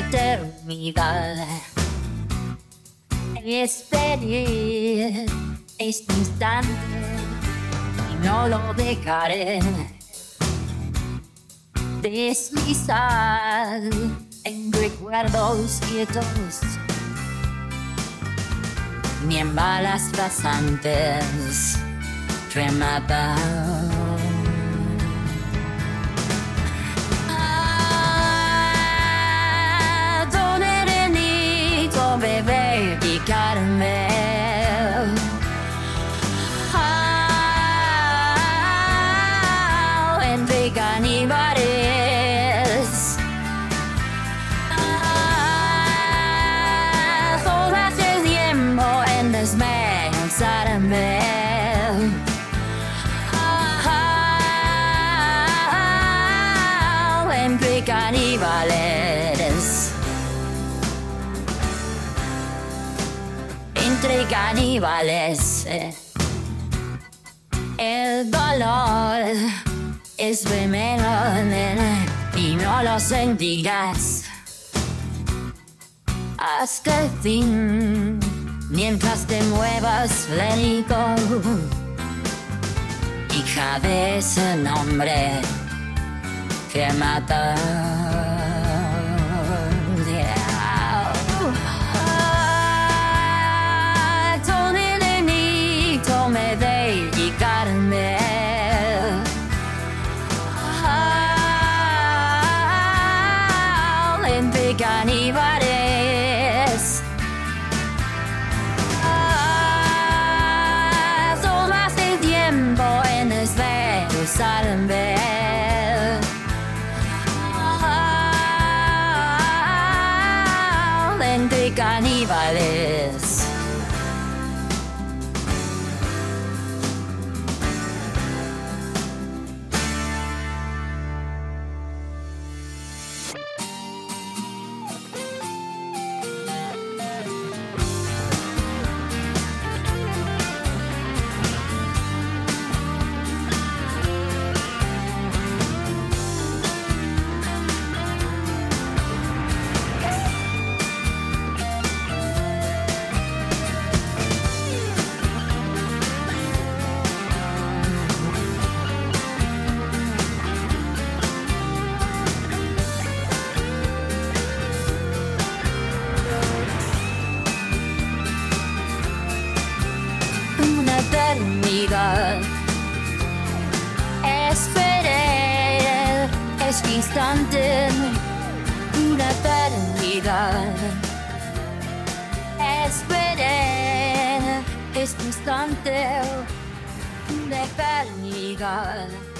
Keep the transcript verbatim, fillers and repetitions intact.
eternidad. Esperé este instante y no lo dejaré deslizar en recuerdos quietos, ni en balas rasantes rematar. Ah, don Erenito, beber y caramel. Ah, entre caníbales. Ah, todo hace tiempo en desmensarme. Entre caníbales, entre caníbales, eh. El dolor es veneno, nena, y no lo sentirás hasta el fin, mientras te muevas lento. Hija de ese nombre que mata. Yeah. Ah, don Erenito, me dedicarme. Ah, entre caníbales. Ah, tomaste tiempo en desmenuzarme. Entre caníbales. Una eternidad esperé este instante, una eternidad esperé este instante, una eternidad.